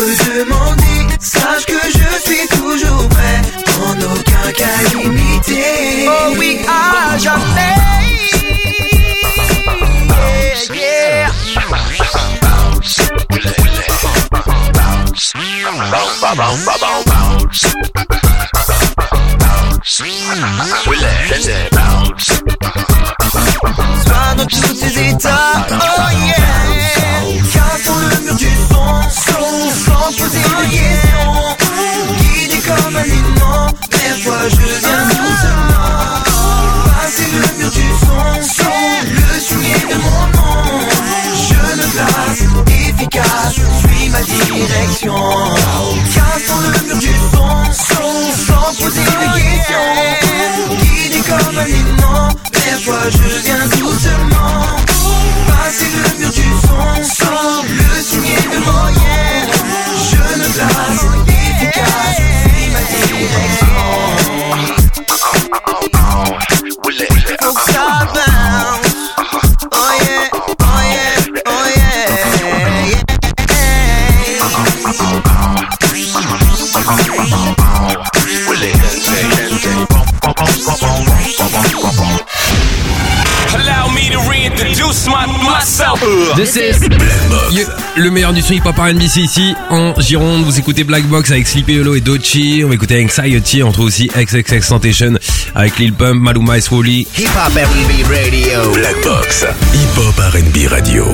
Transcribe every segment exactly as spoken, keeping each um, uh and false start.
me demander, sache que je suis toujours prêt, en aucun cas limité. Oh oui, à jamais. Yeah, yeah. Sois dans tous tes états, oh yeah. Cassons le mur du son, son, sans poser de questions. Guidé comme un aimant, mais toi je viens doucement. Passer le mur du son, son, le soulier de mon nom. Je me place, efficace, suis ma direction. Cassons le mur du son, son, sans poser de questions. Guidé comme un aimant, mais toi je viens doucement. Passer le mur du son, son, le soulier de mon yeah. Je me place, efficace, suis ma direction. Faut que ça bounce. Oh yeah, oh yeah, oh yeah, yeah. Allow me to reintroduce my, myself. This is You, le meilleur du son hip-hop R and B, c'est ici en Gironde. Vous écoutez Black Box avec Sleepy Hollow et Doechii. On va écouter Anxiety. On trouve aussi X X X Tentation avec Lil Pump, Maluma et Swolly. Hip Hop R and B Radio. Black Box Hip Hop R and B Radio.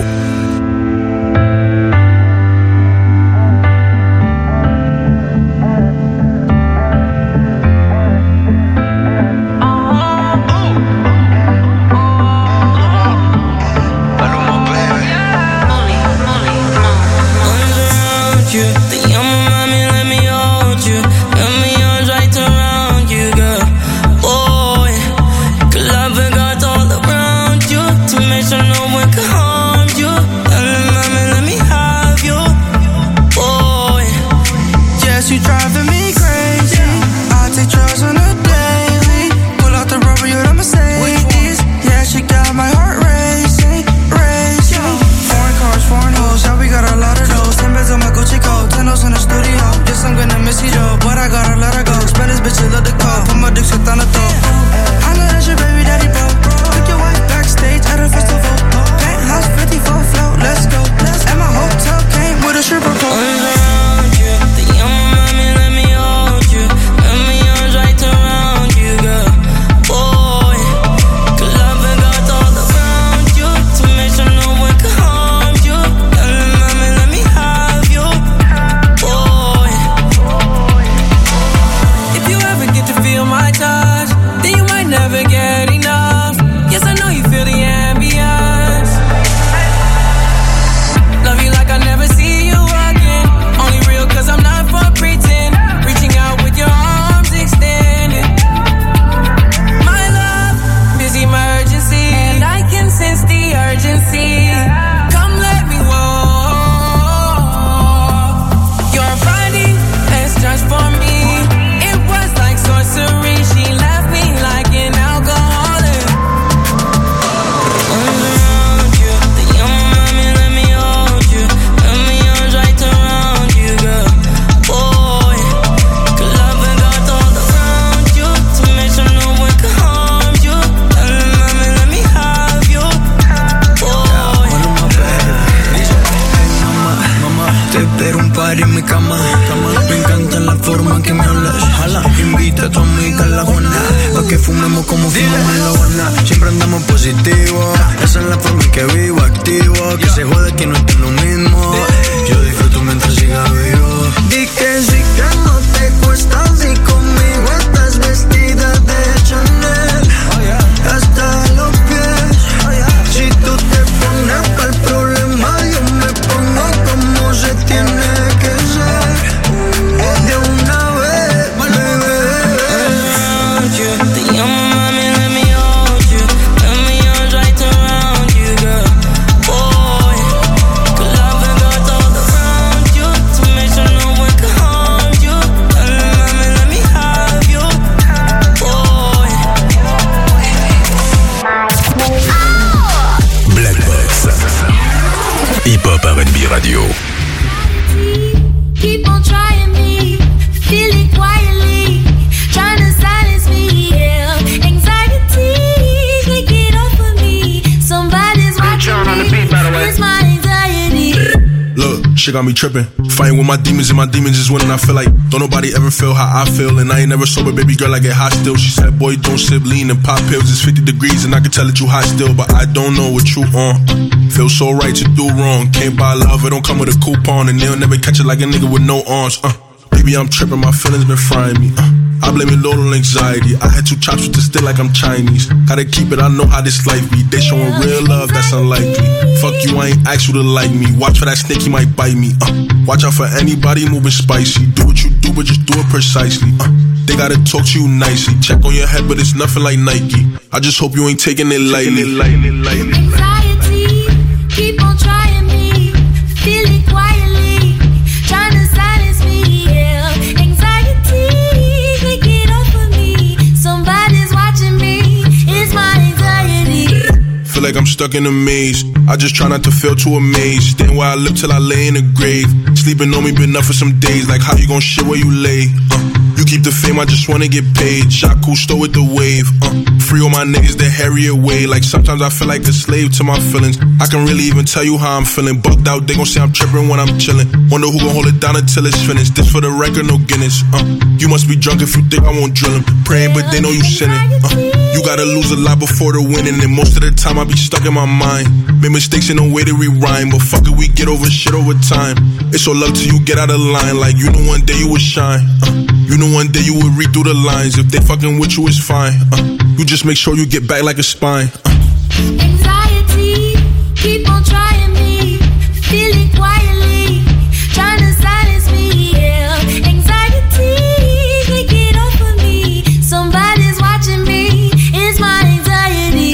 Boy, could love and got all the shit got me tripping. Fighting with my demons and my demons is winning. I feel like don't nobody ever feel how I feel. And I ain't never sober, baby girl, I get hot still. She said, boy, don't sip lean and pop pills. It's fifty degrees and I can tell that you hot still. But I don't know what you on. Feel so right to do wrong. Can't buy love, it don't come with a coupon. And they'll never catch it like a nigga with no arms. Uh, baby, I'm tripping, my feelings been frying me. Uh, I blame it all on anxiety. I had two chops with the still like I'm Chinese. Gotta keep it, I know how this life be. They showing real love, that's unlikely. Fuck you, I ain't asked you to like me. Watch for that snake, he might bite me. Uh, watch out for anybody moving spicy. Do what you do, but just do it precisely. Uh, they gotta talk to you nicely. Check on your head, but it's nothing like Nike. I just hope you ain't taking it lightly. Anxiety, keep on trying me. Feel it quietly, trying to silence me. Yeah. Anxiety, make it up for me. Somebody's watching me. It's my anxiety. Feel like I'm stuck in a maze. I just try not to feel too amazed. Staying where I live till I lay in a grave. Sleeping on me been up for some days. Like how you gon' shit where you lay? Uh, you keep the fame, I just wanna get paid. Shot Cousteau with the wave. Uh, free all my niggas the Harriet way. Like sometimes I feel like a slave to my feelings. I can really even tell you how I'm feeling. Bugged out, they gon' say I'm tripping when I'm chillin'. Wonder who gon' hold it down until it's finished. This for the record, no Guinness. Uh, you must be drunk if you think I won't drill 'em. Praying, but they know you sinning. Uh, you gotta lose a lot before the winning. And most of the time I be stuck in my mind. Made mistakes in no way to rewind. But fuck it, we get over shit over time. It's all love till you get out of line. Like you know one day you would shine. Uh, you know one day you would read through the lines. If they fucking with you, it's fine. Uh, you just make sure you get back like a spine. Uh. Anxiety, keep on trying me. Feel it quietly, trying to silence me. Yeah. Anxiety, make it up for me. Somebody's watching me. It's my anxiety.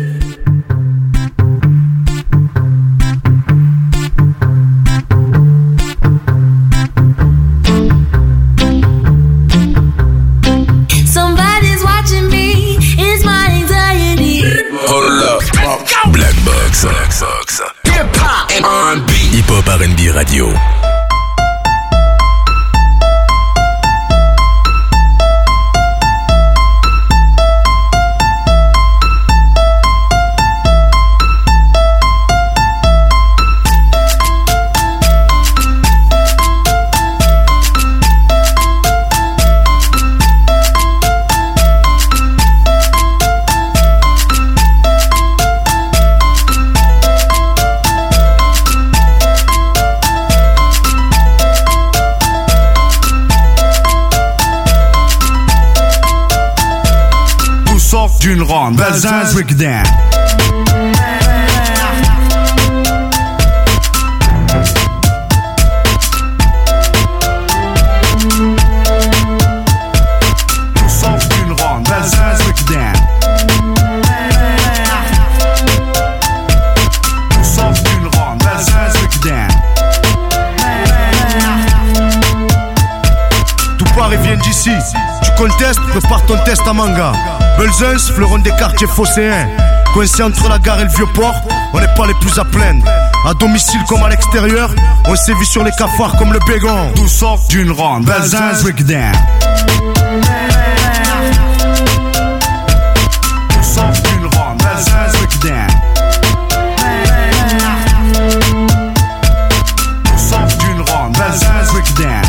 Somebody's watching me. It's my anxiety. Hold up. Black Box. Black Box. Hip-hop and R and B. Hip-hop R and B Radio. D'une ronde, Belzins Breakdown. Nous sommes d'une ronde, Belzins Breakdown. Nous sommes d'une ronde, Belzins Breakdown. Tout Paris vient d'ici. Tu contestes, prépare ton test à manga. Belzins, fleuron des quartiers phocéens. Coincé entre la gare et le vieux port, on n'est pas les plus à plaindre. À domicile comme à l'extérieur, on sévit sur les cafards comme le bégon. Tout sort d'une ronde, Belzins Breakdown. Tout sort d'une ronde, Belzins Breakdown. Tout sort d'une ronde, Belzins Breakdown.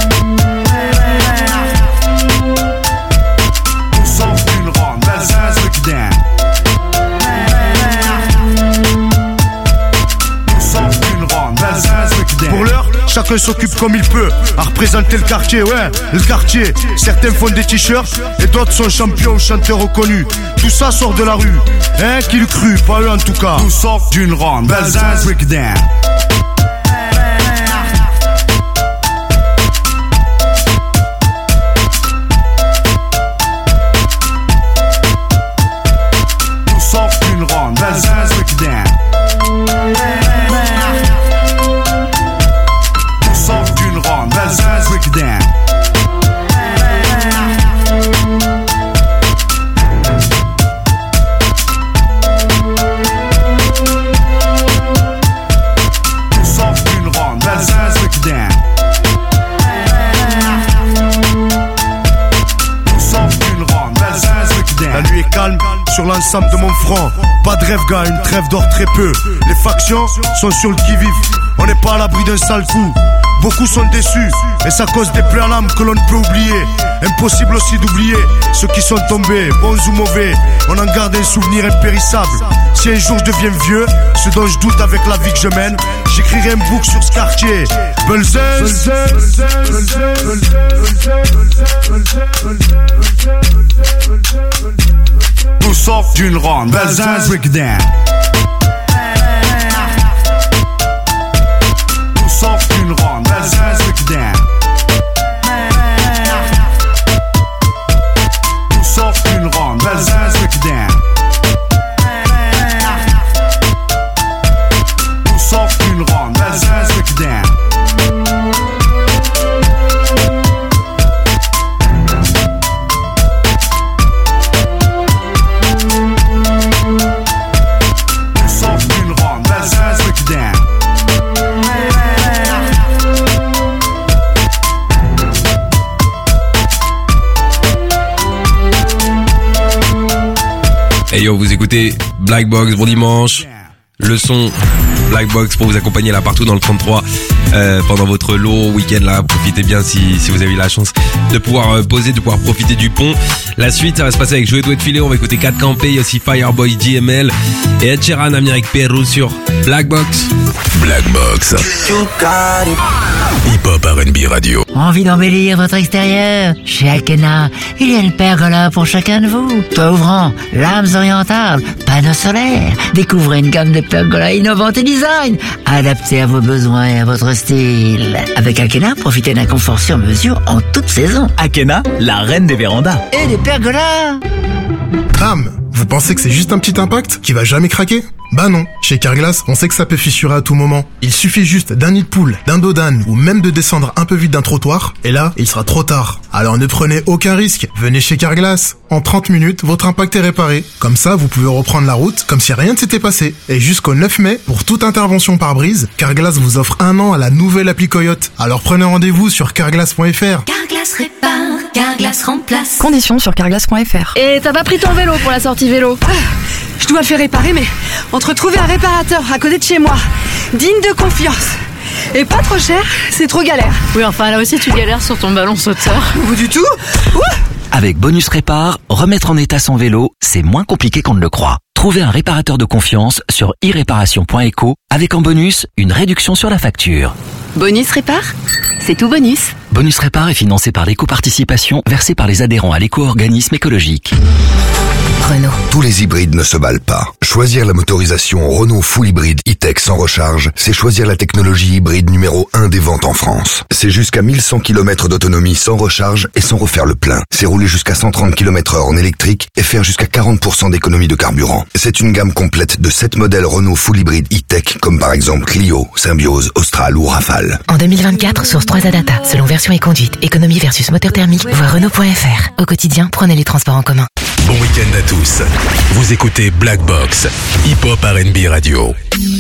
Pour l'heure, chacun s'occupe comme il peut à représenter le quartier, ouais, le quartier. Certains font des t-shirts et d'autres sont champions ou chanteurs reconnus. Tout ça sort de la rue, hein, qui le crut, pas eux en tout cas. Tout sort d'une ronde, Belzins Breakdown. Tout sort d'une ronde, Belzins Breakdown. Belzins Breakdown. Nous sommes d'une ronde, Belzins Breakdown. Nous sommes d'une ronde, Belzins Breakdown. La nuit est calme sur l'ensemble de mon front. Pas de rêve, gars, une trêve d'or très peu. Les factions sont sur le qui-vive. on n'est pas à l'abri d'un sale coup. Beaucoup sont déçus, et ça cause des plaies à l'âme que l'on ne peut oublier. Impossible aussi d'oublier ceux qui sont tombés, bons ou mauvais. On en garde un souvenir impérissable. Si un jour je deviens vieux, ce dont je doute avec la vie que je mène, j'écrirai un book sur ce quartier. Belzens. Nous sort d'une ronde, Belzens Breakdown. Nous sort d'une ronde, Belzens Breakdown. Nous sort d'une ronde, Belzens Breakdown. Nous sort d'une ronde, Belzens Breakdown. Et yo, vous écoutez Black Box, bon dimanche. Le son Black Box pour vous accompagner là partout dans le trente-trois euh, pendant votre long week-end là. Profitez bien si, si vous avez eu la chance de pouvoir euh, poser, de pouvoir profiter du pont. La suite, ça va se passer avec Joey Douet Filet. On va écouter quatre Campé, il y a aussi Fireboy, G M L et Ed Sheeran, Amir Perrou sur Black Box. Black Box. Hip Hop R and B Radio. Envie d'embellir votre extérieur? Chez Akena, il y a une pergola pour chacun de vous. Toit ouvrant, lames orientales, panneaux solaires. Découvrez une gamme de pergolas innovantes et design, adaptées à vos besoins et à votre style. Avec Akena, profitez d'un confort sur mesure en toute saison. Akena, la reine des vérandas. Et des pergolas. Bam! Vous pensez que c'est juste un petit impact qui va jamais craquer? Bah non, chez Carglass, on sait que ça peut fissurer à tout moment. Il suffit juste d'un nid de poule, d'un dos d'âne ou même de descendre un peu vite d'un trottoir, et là, il sera trop tard. Alors ne prenez aucun risque, venez chez Carglass. En trente minutes, votre impact est réparé. Comme ça, vous pouvez reprendre la route comme si rien ne s'était passé. Et jusqu'au neuf mai, pour toute intervention par brise, Carglass vous offre un an à la nouvelle appli Coyote. Alors prenez rendez-vous sur carglass point f r. Carglass répare, Carglass remplace. Conditions sur carglass point f r. Et t'as pas pris ton vélo pour la sortie vélo? Ah, je dois le faire réparer, mais entre trouver un réparateur à côté de chez moi, digne de confiance, et pas trop cher, c'est trop galère. Oui, enfin là aussi tu galères sur ton ballon sauteur. Ou du tout. Ouh. Avec Bonus Répar, remettre en état son vélo, c'est moins compliqué qu'on ne le croit. Trouvez un réparateur de confiance sur i réparation point eco avec en bonus une réduction sur la facture. Bonus Répar, c'est tout bonus. Bonus Répar est financé par l'éco-participation versée par les adhérents à l'éco-organisme écologique. Renault. Tous les hybrides ne se valent pas. Choisir la motorisation Renault Full Hybride E-Tech sans recharge, c'est choisir la technologie hybride numéro un des ventes en France. C'est jusqu'à mille cent kilomètres d'autonomie sans recharge et sans refaire le plein. C'est rouler jusqu'à cent trente kilomètres heure en électrique et faire jusqu'à quarante pour cent d'économie de carburant. C'est une gamme complète de sept modèles Renault Full Hybride E-Tech, comme par exemple Clio, Symbiose, Austral ou Rafale. En deux mille vingt-quatre, source trois A Data, selon version et conduite, économie versus moteur thermique, voir Renault point f r. Au quotidien, prenez les transports en commun. Bon week-end à tous. Vous écoutez Black Box, Hip Hop R and B Radio.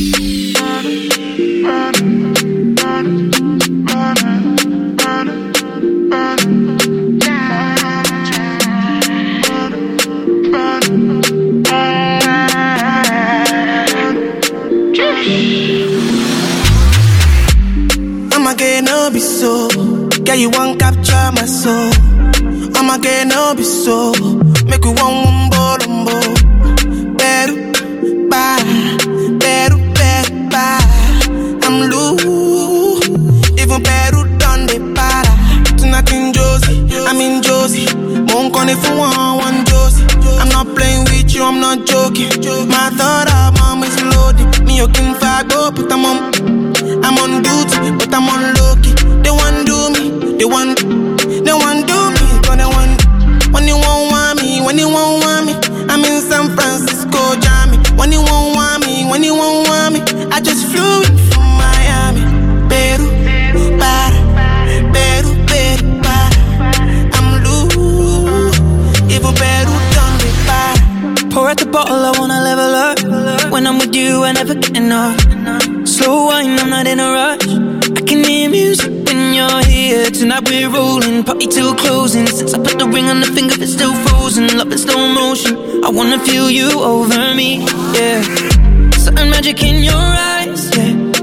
I'ma get no be so. Yeah, you won't capture my soul. I'ma get no be so. Make you one wumbo lumbo. Beru, ba, beru, beru, ba. I'm loose. Even Peru done the para. Tonight in Josie, I'm in Josie. Won't call if you want one Josie. I'm not playing with you, I'm not joking. My thought of mom is loaded. Me, you can fago, but I'm on. I'm on duty, but I'm on low-key. They want do me, they want, they want do me, but they want. When you won't want me, when you won't want me, I'm in San Francisco, Jammy. When you won't want me, when you won't want me, I just flew in from Miami. Peru, para, Peru, Peru, para. I'm loose, even Peru done me para. Pour out the bottle, I wanna level up. When I'm with you, I never get enough. Slow wine, I'm not in a rush. I can hear music when you're here. Tonight we're rolling, party till closing. Since I put the ring on the finger, it's still frozen. Love in slow motion, I wanna feel you over me, yeah. Certain magic in your eyes, yeah.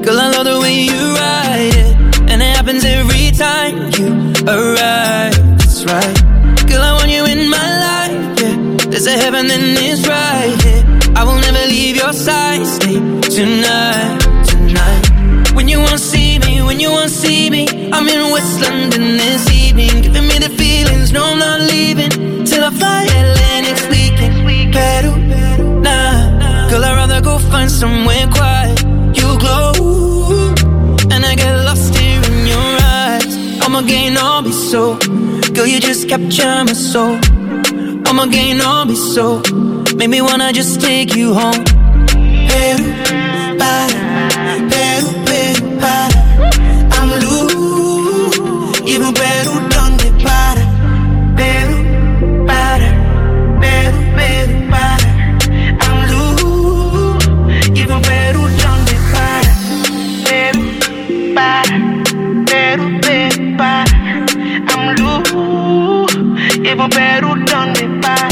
Girl, I love the way you ride it, and it happens every time you arrive. That's right. Girl, I want you in my life, yeah. There's a heaven and it's right, yeah. I will never leave your side. Stay tonight, tonight. When you wanna see me, when you wanna see me, I'm in West London this evening, giving me the feelings. No, I'm not leaving till I fly L A next weekend. Peru, nah. Girl, I'd rather go find somewhere quiet. You glow, and I get lost here in your eyes. I'ma gain all be so. Girl, you just capture my soul. I'ma gain all be so. Make me wanna just take you home. Peru, para, Peru, Peru, para. I'm loose. Even Peru, donde para. Peru, para, Peru, Peru, para. I'm loose. Even Peru, donde para. Peru, para, Peru, Peru, para. I'm loose. Even Peru, donde para.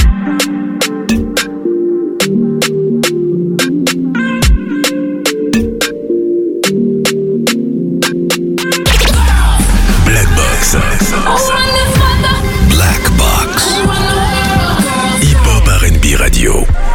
Black Box. Hip-hop R and B Radio.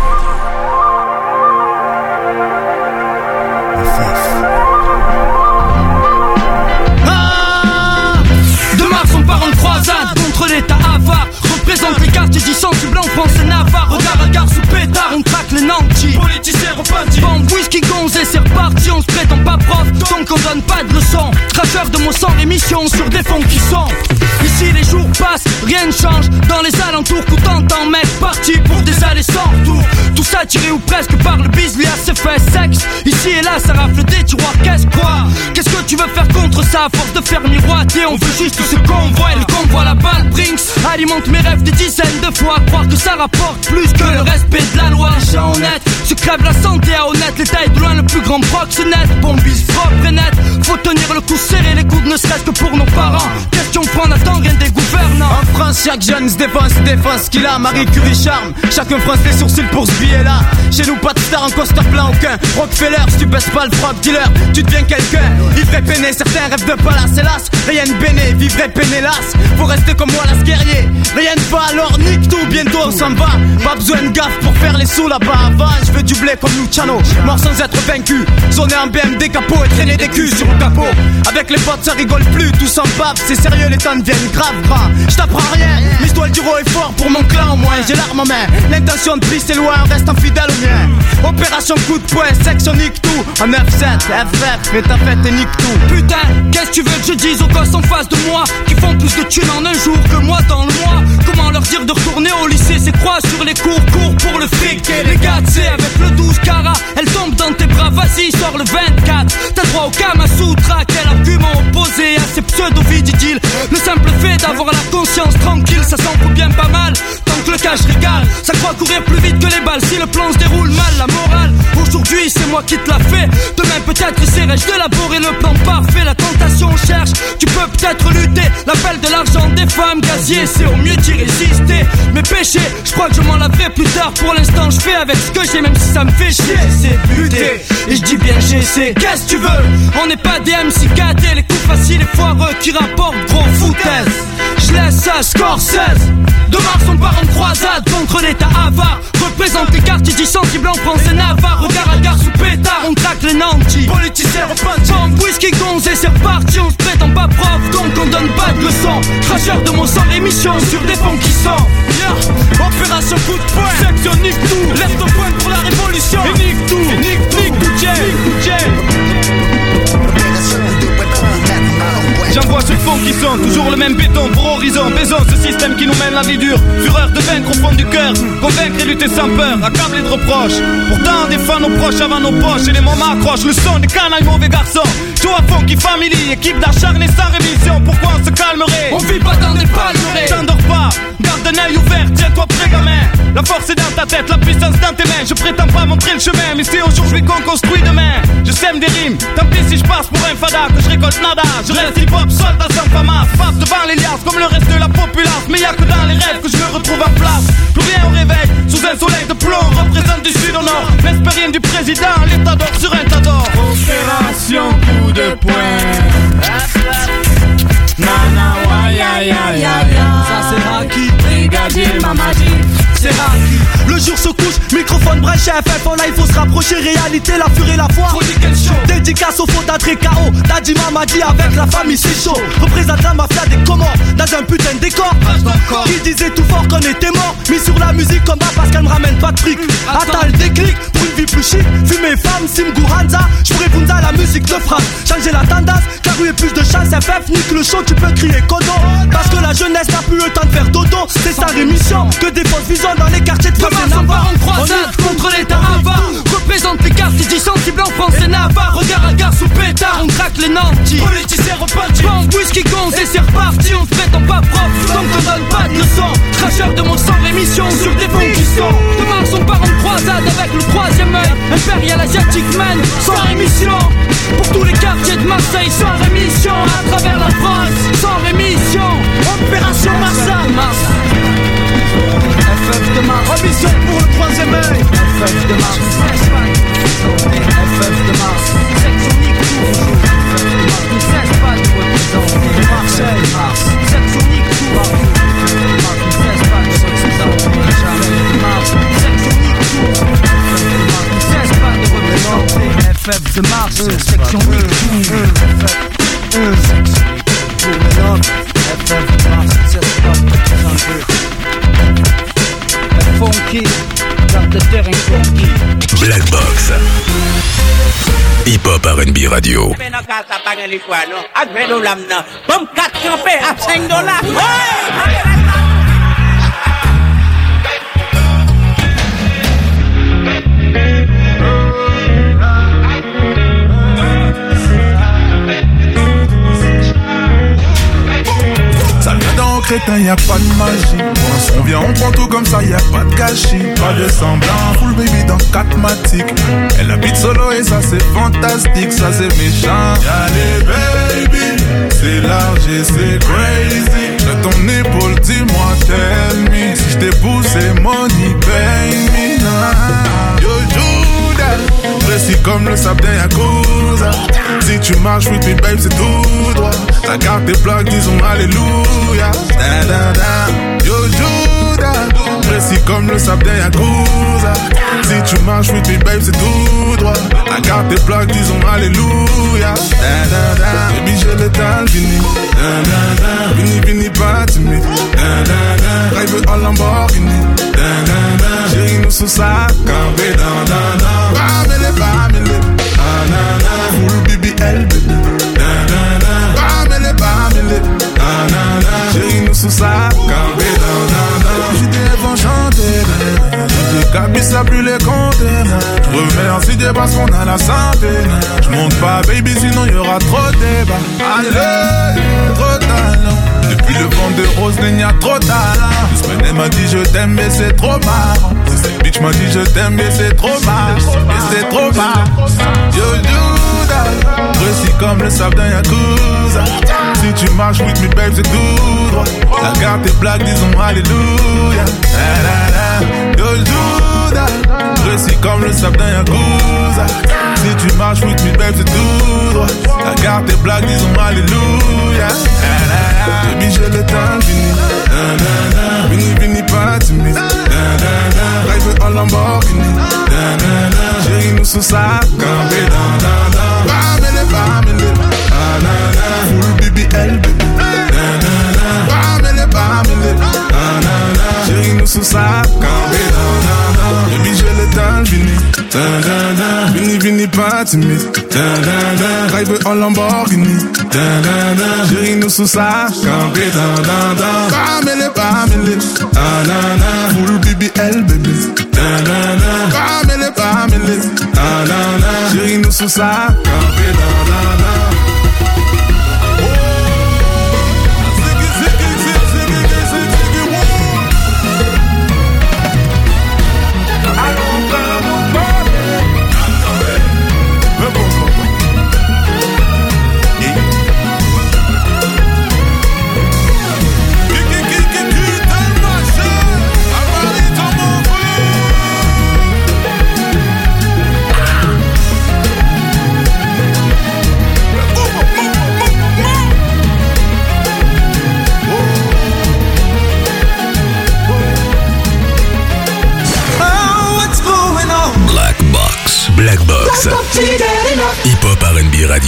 Ah, de Mars on part en croisade contre l'état avare. Représente les quartiers dits sensibles en France et Navarre. Regard à gare sous pétard, on traque les nantis. Politiciens repentis. Bande whisky gonzé, c'est reparti. On se prétend pas prof, donc on donne pas de leçons. Traceur de mots sans émission sur des fonds qui sont. Ici les jours passent, rien ne change. Dans les alentours, tout entend mec parti pour des allées sans retour. Tout ça tiré ou presque par le bis, lui a ses fait sexe. Ici et là ça rafle des tiroirs, qu'est-ce quoi? Qu'est-ce que tu veux faire contre ça? À force de faire miroiter, on veut juste ce qu'on voit. Et le convoi la balle Brinks alimente mes rêves des dizaines de fois. Croire que ça rapporte plus que le respect de la loi. Gens honnêtes, se crève la santé à honnête. L'État est de loin le plus grand proxénète. Bombise propre et net, faut tenir le coup serré, les coudes ne serait-ce que pour nos parents. Question point, on attend rien des gouvernants. En France, chaque jeune se défense, défense qu'il a. Marie Curie charme, chacun fronce les sourcils pour ce billet-là. Chez nous, pas de star en costard plein aucun. Rockefeller, si tu baisses pas le frog dealer, tu deviens quelqu'un. Vivre et peiner, certains rêvent de palace, hélas. Rien de béné, vivre et peiner, hélas. Faut rester comme moi, las guerrier. Rien ne va, alors nique tout, bientôt on s'en va. Pas besoin de gaffe pour faire les sous là-bas. Avant, je veux du blé comme Luciano, mort sans être vaincu. Zoner en B M D capot et traîner des culs sur le capot. Avec les potes, ça rigole plus, tous en bave. C'est sérieux, les temps deviennent grave, grand. Je t'apprends rien, l'histoire du roi est fort pour mon clan au moins. J'ai l'arme en main, l'intention de prise c'est loin, reste fidèle au mien. Opération coup de poing, section nique tout. En neuf sept, F F, fais ta fête et nique tout. Putain, qu'est-ce que tu veux que je dise aux gosses en face de moi qui font plus de thunes en un jour que moi dans le mois? Comment leur dire de retourner au lycée? C'est quoi sur les cours, cours pour le fric? Et les gars, tu sais, avec le douze carat, elle tombe dans tes bras, vas-y, sors le vingt-quatre. T'as droit au Kama Sutra, quel argument opposé à ces pseudo-vididiles? Le simple fait d'avoir la conscience tranquille, ça s'en fout bien pas mal. Tant que le cash régale, ça croit courir plus vite que les balles. Si le plan se déroule mal, la morale, aujourd'hui c'est moi qui te l'a fait. Demain peut-être essaierai-je d'élaborer le plan parfait. La tentation cherche, tu peux peut-être lutter. L'appel de l'argent des femmes gazier, c'est au mieux d'y résister. Mes péchés, je crois que je m'en laverai plus tard. Pour l'instant je fais avec ce que j'ai, même si ça me fait chier. C'est buter, et je dis bien j'essaie. Qu'est-ce que tu veux? On n'est pas des M C gâtés, les coups faciles et foireux qui rapportent gros foutaise. Je laisse ça Scorsese. De Mars on part en croisade contre l'état avare. Représente les quartiers dits sensibles en France et Navarre. Regard à gare sous pétard, on traque les nantis. Politiciens repentis. Bombe, whisky gonzé, c'est reparti. On se prétend pas prof, donc on donne pas de leçons. Cracheur de mots sans émission sur des fonds qui sont yeah. Opération coup de poing, section nique tout. Lève ton poing pour la révolution. Et nique tout, et nique tout, nique tout, nique tout. J'envoie ceux fonds qui sont toujours le même béton pour horizon. Baisons ce système qui nous mène la vie dure. Fureur de vaincre au fond du cœur. Convaincre et lutter sans peur, accablé de reproches. Pourtant on défend nos proches avant nos poches. Et les moments accrochent le son des canailles mauvais garçons. Joe à fond qui family, équipe d'acharnés sans rémission. Pourquoi on se calmerait? On vit pas dans des palmeraies. T'endors pas, garde un œil ouvert, tiens-toi prêt gamin. La force est dans ta tête, la puissance dans tes mains. Je prétends pas montrer le chemin, mais c'est aujourd'hui qu'on construit demain. Je sème des rimes, tant pis si je passe pour un fada, que je récolte nada. Je reste hip-hop, soldat sans famas. Passe devant les liasses comme le reste de la populace. Mais y'a que dans les rêves que je me retrouve en place. Plus rien au réveil, sous un soleil de plomb. Représente du sud au nord, l'espérien du président. L'état d'or sur un tas d'or. Opération chez F F en live, faut se rapprocher, réalité, la furie, la foi. Dédicace au fondateur K O, Daddy Mamadi avec la famille, c'est chaud. Représente la mafia des Comores, dans un putain de décor. Qui disait tout fort qu'on était mort, mis sur la musique comme bas parce qu'elle me ramène pas de fric. Attends le déclic, pour une vie plus chic, fumer femme, Simgu Hanza. J'pourrais Bunza, la musique te frappe. Changer la tendance, car où est plus de chance, F F, nique le show, tu peux crier Kodo. Parce que la jeunesse n'a plus le temps de faire dodo, c'est sa rémission. Que des fausses visions dans les quartiers de France et Navarre. On croisade contre l'état avare. Représente les quartiers dits sensibles en France et Navarre. Regard à gare sous pétard, on craque les nantis. Politiciens repartis, bande, whisky, gonze et c'est reparti. On se prétend pas propre, donc te donne pas de leçon. Cracheur de mon sang, rémission sur des fonds qui sont. De Mars on part en croisade avec le troisième œil. Impérial asiatique man, sans rémission. Pour tous les quartiers de Marseille, sans rémission. À travers la France, sans rémission. Opération Marseille, Mars. F F de Mars, remission pour le troisième œil. F F de Mars, F F de Mars, section Nick toujours. F F de Mars, ne cesse pas de représenter Marseille, Mars, section Nick toujours. F F de Mars, ne cesse pas de représenter jamais Mars, section Nick toujours. F F de Mars, ne cesse pas de représenter F F de Mars, section Nick toujours. F F, section Nick pour les hommes. F F de Mars, ne cesse pas de représenter. Funky, got the daring funky. Black Box. Hip Hop R and B Radio. Comme quatre campés à cinq dollars. Ça vient dans crétin, y'a pas de magie. On vient, on prend tout comme ça, y'a pas de gâchis. Pas de semblant, full baby dans quatre matiques. Elle habite solo et ça c'est fantastique, ça c'est méchant. Y'a les baby, c'est large et c'est crazy. De ton épaule, dis-moi, tell me. Si j't'ai poussé, money, pay me. Nah. Yo, Judas, précis comme le sable d'un Yakuza. Si tu marches with me, babe, c'est tout droit. Ta carte tes plaques, disons alléluia. Da, da, da. Yo, Judas, précis comme le sable d'un Yakuza. Si tu marches with me, babe, c'est tout droit. Ta carte tes plaques, disons alléluia. Da, da, da. Baby, j'ai le temps, vini. Da, da, da. Vini, vini, pas timide. Da, da, da. Rêve en Lamborghini. Da, da, da. Chérie, nous sous sa campé. Da, da, da. Bamele, bamele. Ah, na, na. Full B B L, baby. Da, da, da. Bamele, bamele. Ah, na, na. Chérie, nous sous sa campé. Da, da, da. J'étais vont chanter. J'ai cabis à plus les compter. Je remercie Dieu parce qu'on a la santé. Je monte pas, baby, sinon y'aura trop de débat. Allez, trop de talent. Depuis le vent de rose, il y a trop de talent. This man m'a dit je t'aime, mais c'est trop marrant. Cette bitch m'a dit je t'aime, mais c'est trop marrant. Et c'est trop marrant. Yo, Judas, précis comme le sable d'un Yakuza. Si tu marches with me, babe, c'est tout droit. La garde tes blagues, disons alléluia. Da, da, da. Yo, Judas, précis comme le sable d'un Yakuza. Si tu marches with me, babe, c'est tout droit. La garde tes blagues, disons alléluia. Da, da, da. Baby, j'ai le temps, fini. Da, da, da. Vini, vini, pas timide. Da, da, da. Rêve en Lamborghini. Da, da, da. Chérie, nous sous sa campé. Da, da, da. Bamele, bamele. Ah, na, na. Full B B L, baby. Da, da, da. Bamele, bamele. Ah, na, na. Chérie, nous sous sa campé. Da, da, da. Baby, j'ai le temps, vini. Da, da, da. Vini, vini, pas timide. Da, da, da. Rêve en Lamborghini. Da, da, da. Chérie, nous sous sa campé. Da, da, da. Bamele, bamele. Ah, na, na. Full B B L, baby. Da, da, da. Bamele, bamele. Ah, na, na. Chérie, nous sous sa campé. Da, da, da.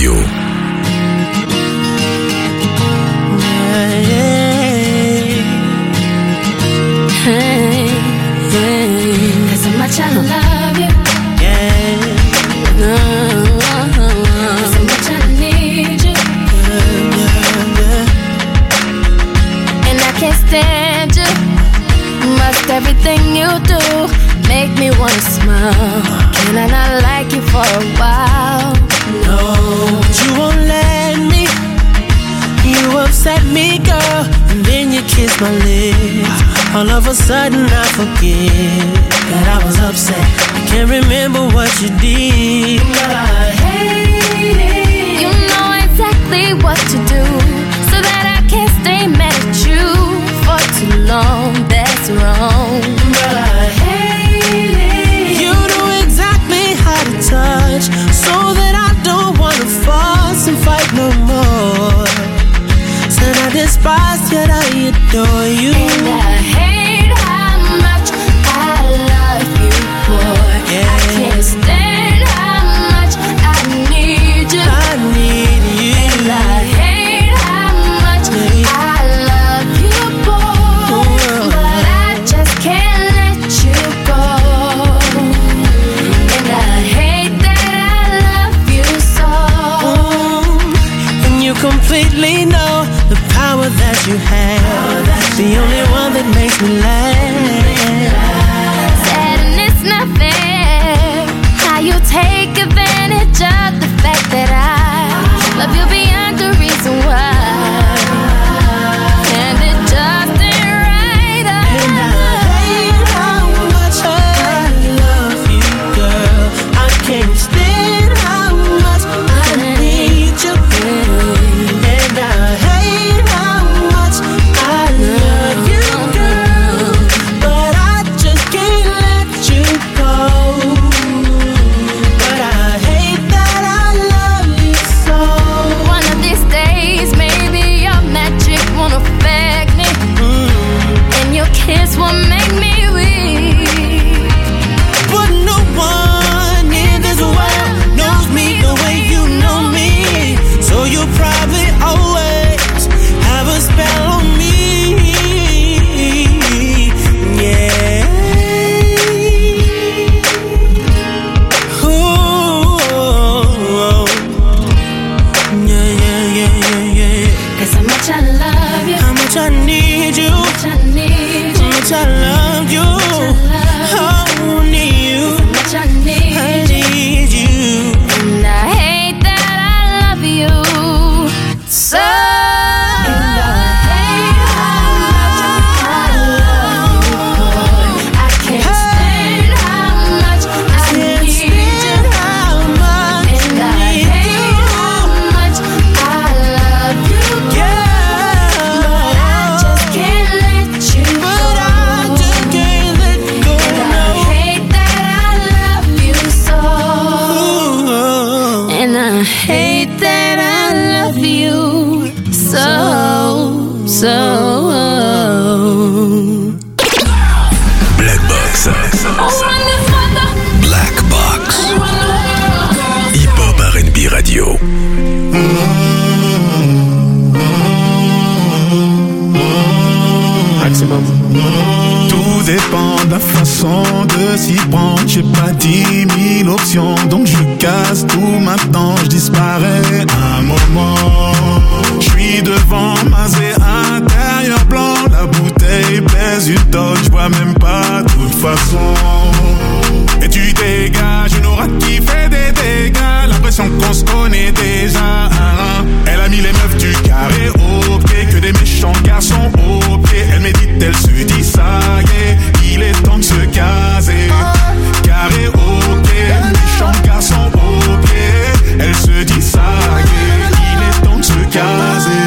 Radio. Hey, hey, 'cause how much I love you. Yeah. No, 'cause how much I need you. And I can't stand you. Must everything you do make me wanna smile. Can I not like you for a while? No, but you won't let me. You upset me, girl, and then you kiss my lips. All of a sudden I forget that I was upset. I can't remember what you did, but I hate it. You know exactly what to do, so that I can't stay mad at you for too long. That's wrong, but I hate it. You know exactly how to touch, so that I don't wanna fuss and fight no more. Said I despise, yet I adore you. And I hate how much I love you, boy. Yeah. I can't stand how much I need you. I need you. And I hate how much I love you, boy. Oh. But I just can't let you go. And I hate that I love you so. Mm. And you completely know the power that you have, the only one that makes me laugh. Sad and it's not fair how you take advantage of the fact that I love you beyond the reason why. And it just ain't right. And I hate how much I love you, girl. I can't stand how much I need you. And I hate how much I love you, girl, but I just can't let you go. But I hate that I love you so. One of these days, maybe your magic won't affect me, mm. and your kiss will make me weak. But no one in this world knows me the way you know me, so you probably always have a spell on me. Yeah. Ooh. Yeah, yeah, yeah, yeah, yeah. 'Cause how much I love you, how much I need you, how much I need you, how much I love you, oh, I need you, how much I need I you. need you. And I hate that I love you so. And I hate how much I love you, boy. I can't stand how much I need you. How much And I hate how much I love you, yeah. but I just can't let you go. But I just can't let go. And I hate that I love you so. Ooh. And I hate that I love you so, so. Black Box. Black Box. Hip Hop R and B Radio. Maximum. Tout dépend de la façon de s'y prendre. J'ai pas dix mille options, donc je casse tout maintenant, je disparais un moment. Je suis devant Mazé intérieur blanc, la bouteille pèse une tonne, je vois même pas de toute façon. Et tu dégages une aura qui fait des dégâts, l'impression qu'on se connaît déjà. Elle a mis les meufs du carré au pied, que des méchants garçons au pied. Elle médite, elle se dit ça y est, il est temps de se caser. Carré au pied, méchants garçons au pied. Elle se dit ça y est, il est temps de se caser.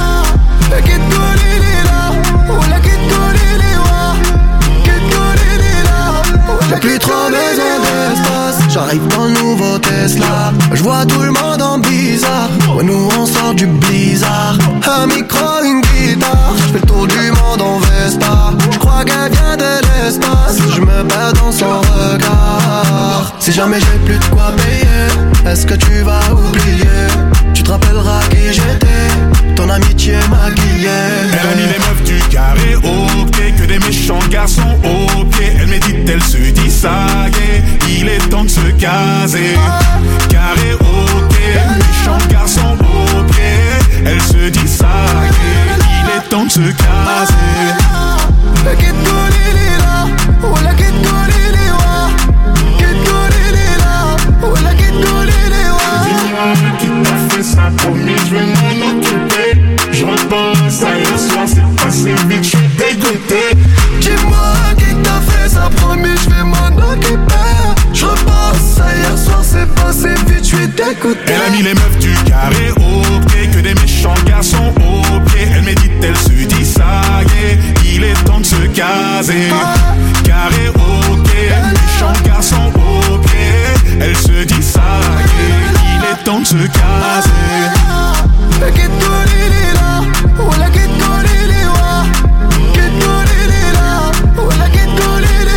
J'ai plus trop besoin d'espace, j'arrive dans le nouveau Tesla. Je vois tout le monde en bizarre, ouais nous on sort du blizzard. Un micro, une guitare, je fais le tour du monde en Vespa. Je crois qu'elle vient de l'Est. l'espace, je me perds dans son regard. Si jamais j'ai plus de quoi payer, est-ce que tu vas oublier? Tu te rappelleras qui j'étais, ton amitié m'a guillé. Elle a mis les meufs du carré au pied, que des méchants garçons au pied. Elle médite, elle se dit ça y est, il est temps de se caser. Carré au pied, méchants garçons au pied. Elle se dit ça y est, il est temps de se caser. La kid Golili là, oh la kid Golili wa, kid Golili là, oh la kid Golili wa. Dis-moi qui t'a fait ça, promis je vais m'en occuper. Je repense à hier soir, c'est passé vite, je suis dégoûté. Dis-moi qui t'a fait ça, promis je vais m'en occuper. Je repense à hier soir, c'est passé vite, je suis dégoûté. Elle a mis les meufs du carré au pied, que des méchants garçons au pied. Elle médite, elle se dit ça y est, il est temps de se caser. Carré au pied, méchants garçons au pied. Elle se dit ça y est, il est temps de se caser. La kid Golili là, oh la kid Golili wa, kid Golili là, oh la kid Golili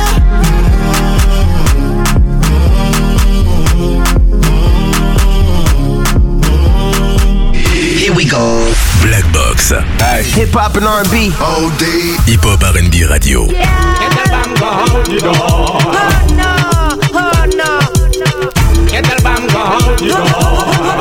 wa. Here we go. Black Box. Hey. Hip hop and R and B. O D. Hip Hop R and B Radio. Get the bam go hold the door. Oh no, oh no. Get the bam go hold the door.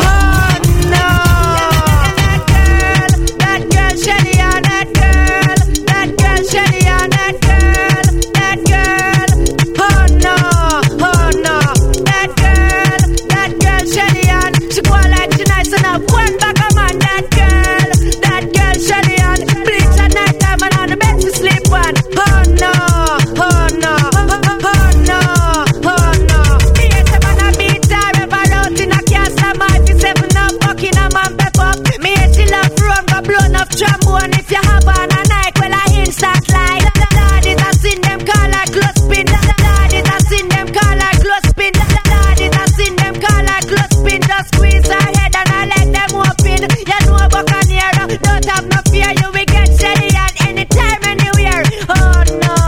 Trombone if you have on a night, well I instant slide. Lord is a sin them call like close spin. Lord is a sin them call like close spin. Lord is a sin them call like close spin. Just squeeze her head and I let them open. You know Buccaneer, don't have no fear. You will get steady at any time, anywhere. Oh no,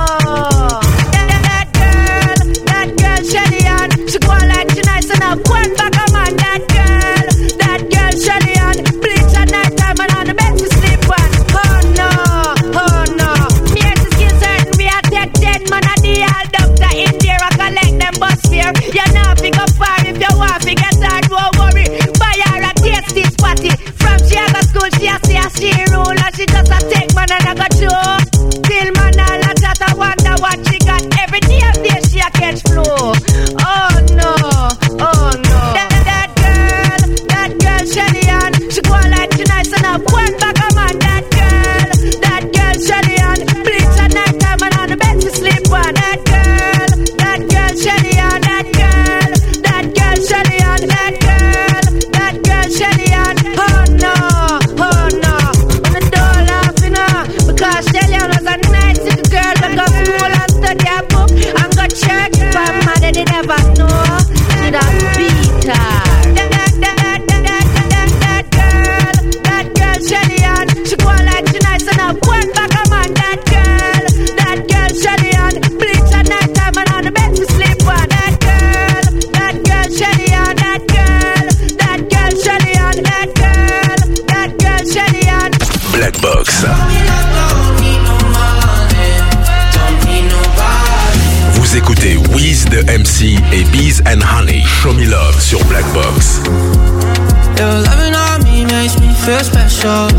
that, that girl, that girl Shelly Ann, she go like she nice enough. One back a man, that girl, that girl Shelly Ann, bleach at night time and on the bed to sleep. Oh no, oh no. Me as a skill certain we are dead, dead man a the all doctor in there. I collect them bus fare. You know pick up far if you want to get hard, don't worry. Buy her a tasty spotty. From she a go school, she a see a she rule. And she just a take man and I go show. Till man all a chat I wonder what she got. Every day of day she a catch flow. Oh no, oh no. That, that girl, that girl Shelly Ann, she go like she nice enough. One back a man, that girl, that girl Shelly Ann, bleach at night time and on the bed to sleep on. That girl, that girl Shelly Ann, that girl, that girl Shelly Ann, that girl, that girl Shelly Ann. Oh no, oh no. On the door laughing her because Shelly Ann was a nice little girl that go school and study a book and go church. If her mother did never know, she'd have beat her. That, that, that, that, that, that, that girl, that girl Shelly Ann, she go like she nice enough. One back a man, that girl, that girl Shelly Ann, bleach at night time and on the bed to sleep on. That girl, that girl Shelly Ann, that girl, that girl Shelly Ann, that girl, that girl Shelly Ann. Black Box. Vous écoutez Wiz de M C et Bees and Honey. Show Me Love sur Black Box. Your loving on me makes me feel special.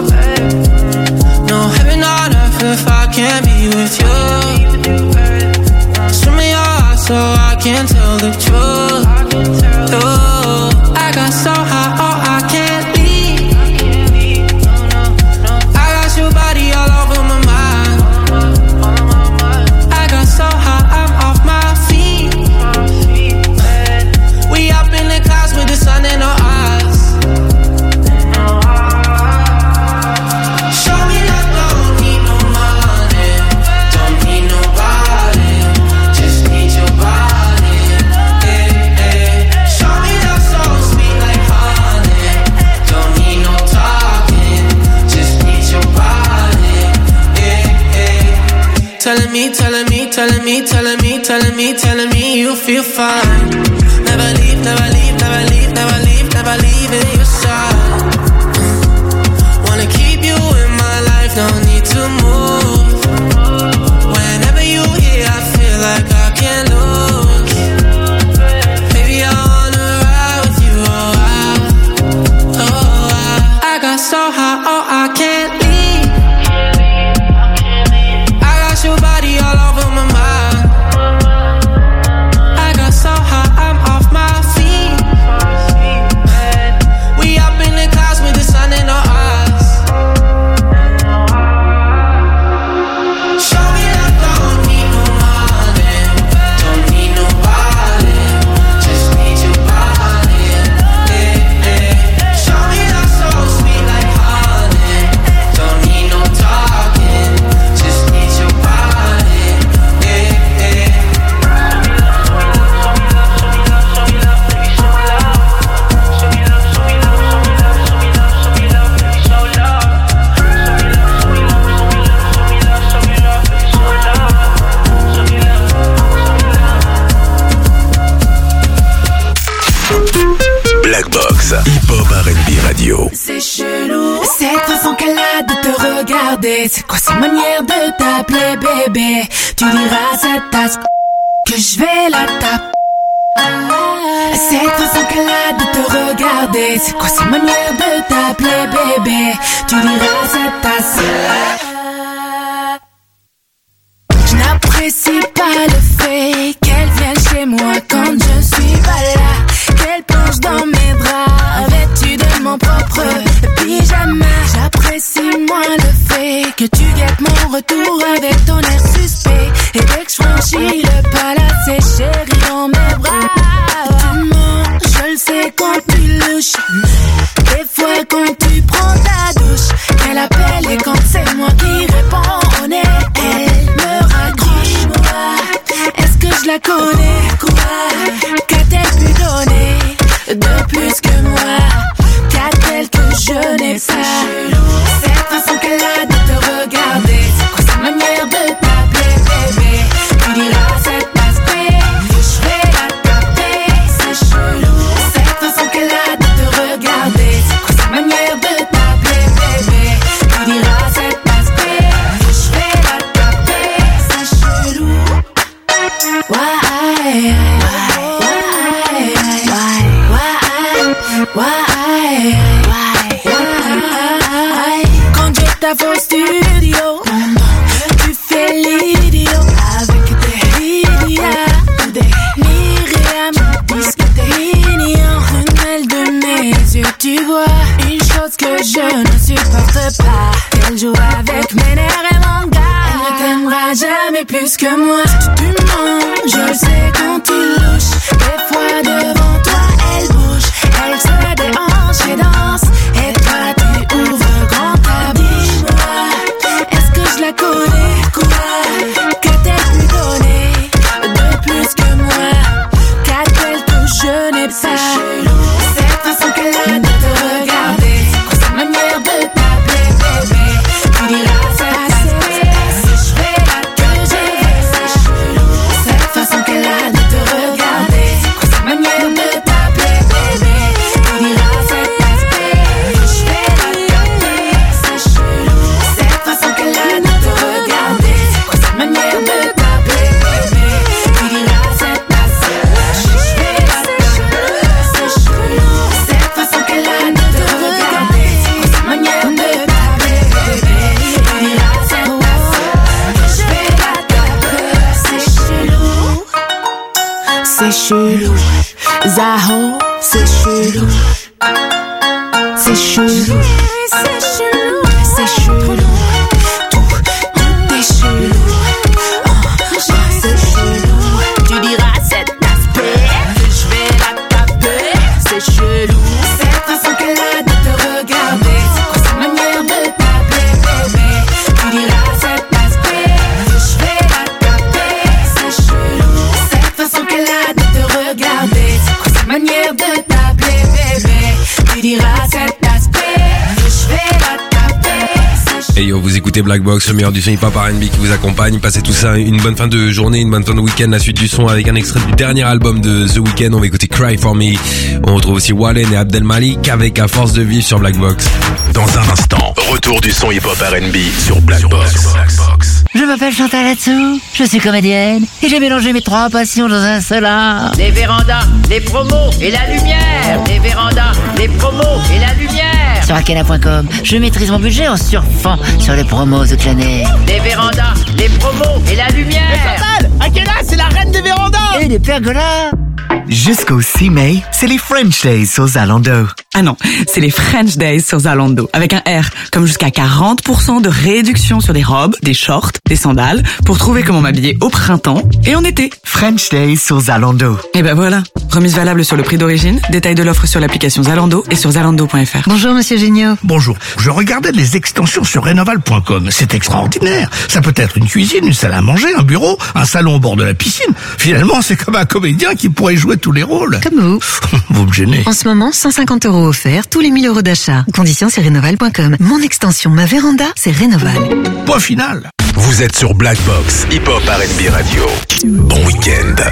No heaven on earth if I can't be with you. Swim me your heart so I can tell the truth. Ooh, I got so high, oh I can't leave. I got your body all over my mind. I got so high, I'm off my feet. We up in the clouds with the sun in our eyes. Show me that don't need no money, don't need nobody, just need your body. Yeah. Telling me, telling me, telling me, telling me, telling me, telling me you feel fine. Never leave, never leave, never leave, never leave, never leaving your side. Wanna keep you in my life, no need to move. Whenever you here, I feel like I can't lose. Baby, I wanna ride with you, oh I, oh I. I got so high, oh I can't leave. Your body all over my mind. I got so high, I'm off my feet. We up in the clouds with the sun in our eyes. Show me that don't need no money, don't need nobody, just need your body. Yeah, yeah. Show me that so sweet like honey, don't need no talking, just need your body. Black Box, hip-hop R and B radio. C'est chelou, cette façon qu'elle a de te regarder. C'est quoi cette manière de t'appeler bébé? Tu diras à cette tasse que je vais la taper. Cette façon qu'elle a de te regarder. C'est quoi cette manière de t'appeler bébé? Tu diras à cette tasse. Je n'apprécie pas le fait qu'elle vienne chez moi quand je suis pas là, qu'elle plonge dans mes draps, vêtue de mon propre pyjama. J'apprécie moins le fait que tu guettes mon retour avec ton air suspect. Et dès que je franchis le palace, chérie dans mes bras. Tu mens, je le sais quand tu louches. Des fois quand tu prends ta douche, elle appelle et quand c'est moi qui réponds, on est elle me raccroche. Moi, est-ce que je la connais? Quoi? Qu'a-t-elle pu donner de plus que moi? Qu'a-t-elle que je n'ai pas? Cette façon qu'elle a de te regarder, c'est quoi sa manière de t'appeler bébé? Tu diras cette aspect que je vais la taper, c'est chelou. Cette façon qu'elle a de te regarder, c'est quoi sa manière de t'appeler bébé? Tu diras cette aspect que je vais la taper, c'est chelou. Why, why, why, why, why, why? Quand je t'avoue au studio, tu fais l'idiot avec des Lydia, des Myriam, disque t'es mignon. Prunelle de mes yeux, tu vois une chose que je ne supporte pas, qu'elle joue avec mes nerfs et mon gars. Elle ne t'aimera jamais plus que moi. Tu mens, je le sais quand tu louches. Des fois devant toi elle bouge, elle se déhanche et danse, et toi tu ouvres grand ta bouche. Dis-moi, est-ce que je la connais? Quoi? Qu'a-t-elle pu donner de plus que moi? Qu'a-t-elle que je n'ai pas? Cette façon qu'elle a de te regarder, c'est quoi sa manière de t'appeler bébé? Tu diras ça, c'est je fais là que j'ai, c'est chelou. Cette façon qu'elle a de te regarder, c'est quoi sa manière de t'appeler bébé? Tu diras cet aspect que je fais la taper, c'est chelou. Cette façon qu'elle a de te regarder, c'est quoi sa manière de t'appeler bébé? Tu diras cet aspect que je fais la taper, c'est chelou. Cette façon qu'elle a de te regarder, c'est quoi sa manière de t'appeler bébé? Tu diras cet aspect que je fais la taper, c'est chelou. C'est chelou, Zaho, c'est chelou. C'est chelou, c'est chelou, c'est chelou. Tout, tout est chelou. Oh, oh, c'est chelou. Tu diras cet aspect que je vais la taper, c'est chelou. Cette façon qu'elle a de te regarder, c'est quoi sa manière de t'appeler bébé? Tu diras cet aspect que je vais la taper, c'est chelou. Cette façon qu'elle a de te regarder, c'est quoi sa manière de t'appeler bébé? Tu diras cet aspect que je vais la taper. Et yo, vous écoutez Black Box, le meilleur du son hip-hop R and B qui vous accompagne. Passez tout ça, une bonne fin de journée, une bonne fin de week-end. La suite du son avec un extrait du dernier album de The Weeknd. On va écouter Cry For Me. On retrouve aussi Wallen et Abdel Malik avec À Force de Vivre sur Black Box. Dans un instant, retour du son hip-hop R and B sur Black Box. Je m'appelle Chantal Latsou, je suis comédienne et j'ai mélangé mes trois passions dans un seul art. Les vérandas, les promos et la lumière. Les vérandas, les promos et la lumière. Sur akena point com, je maîtrise mon budget en surfant sur les promos toute l'année. Les vérandas, les promos et la lumière. Mais Chantal, Akena, c'est la reine des vérandas. Et des pergolas. Jusqu'au six mai, c'est les French Days sur Zalando. Ah non, c'est les French Days sur Zalando, avec un R, comme jusqu'à quarante pour cent de réduction sur des robes, des shorts, des sandales, pour trouver comment m'habiller au printemps et en été. French Days sur Zalando. Et ben voilà, remise valable sur le prix d'origine, détail de l'offre sur l'application Zalando et sur zalando point f r. Bonjour Monsieur Géniaud. Bonjour, je regardais les extensions sur Rénoval point com, c'est extraordinaire. Ça peut être une cuisine, une salle à manger, un bureau, un salon au bord de la piscine. Finalement, c'est comme un comédien qui pourrait jouer tous les rôles. Comme vous. Vous me gênez. En ce moment, cent cinquante euros offerts, tous les mille euros d'achat. Conditions sur Rénoval point com. Mon extension, ma véranda, c'est Rénoval. Point final. Vous êtes sur Black Box, Hip Hop R and B Radio. Bon week-end.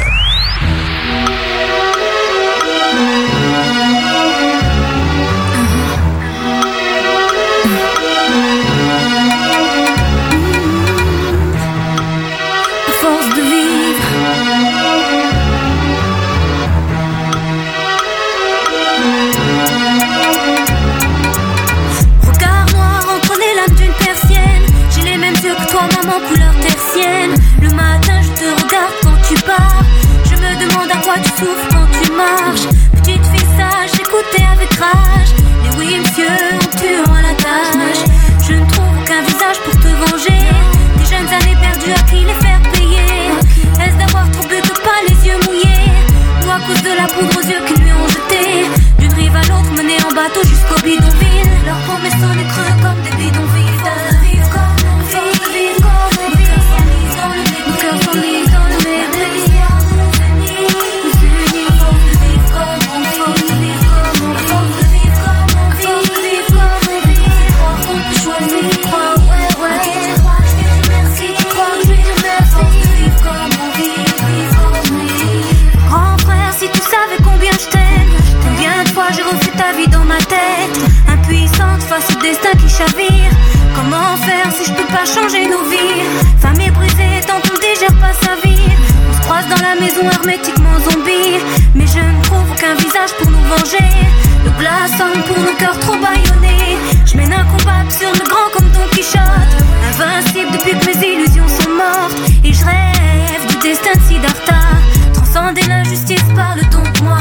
Maman couleur tertienne. Le matin je te regarde quand tu pars. Je me demande à quoi tu souffres quand tu marches. Petite fille sage, j'écoutais avec rage. Et oui monsieur, on tue à la tâche. Je ne trouve aucun visage pour te venger. Des jeunes années perdues à qui les faire payer. Est-ce d'avoir trop bu que pas les yeux mouillés, ou à cause de la poudre aux yeux qu'ils lui ont jeté. D'une rive à l'autre menée en bateau jusqu'au bidonville. Leurs promesses sont les creux comme des bidonvilles. J'ai refait ta vie dans ma tête, impuissante face au destin qui chavire. Comment faire si je peux pas changer nos vies? Femme est brisée tant qu'on digère pas sa vie. On se croise dans la maison hermétiquement zombie. Mais je ne trouve aucun visage pour nous venger. Le glaçant pour nos cœurs trop bâillonnés. Je mène un combat absurde, grand comme Don Quichotte. Invincible depuis que mes illusions sont mortes. Et je rêve du destin de Siddhartha. Transcender l'injustice par le don de moi.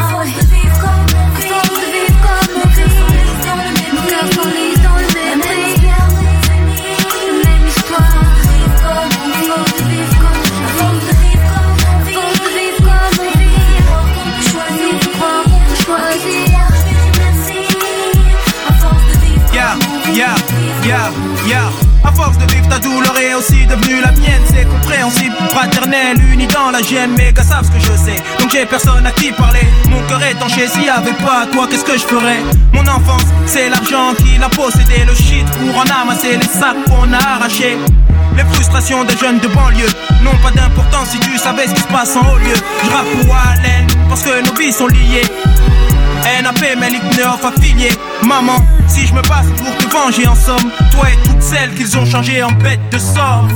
Yeah, yeah, yeah. À force de vivre ta douleur est aussi devenue la mienne. C'est compréhensible, fraternel, uni dans la gêne. Mais gars savent ce que je sais, donc j'ai personne à qui parler. Mon cœur est tanché, s'il y avait pas toi, qu'est-ce que je ferais? Mon enfance, c'est l'argent qui l'a possédé. Le shit pour en amasser les sacs qu'on a arrachés. Les frustrations des jeunes de banlieue n'ont pas d'importance si tu savais ce qui se passe en haut lieu. Je rappe pour Wallen parce que nos vies sont liées. N A P, Melik, Neof, affilié. Maman, si je me passe pour te venger en somme, toi et toutes celles qu'ils ont changées en bêtes de somme.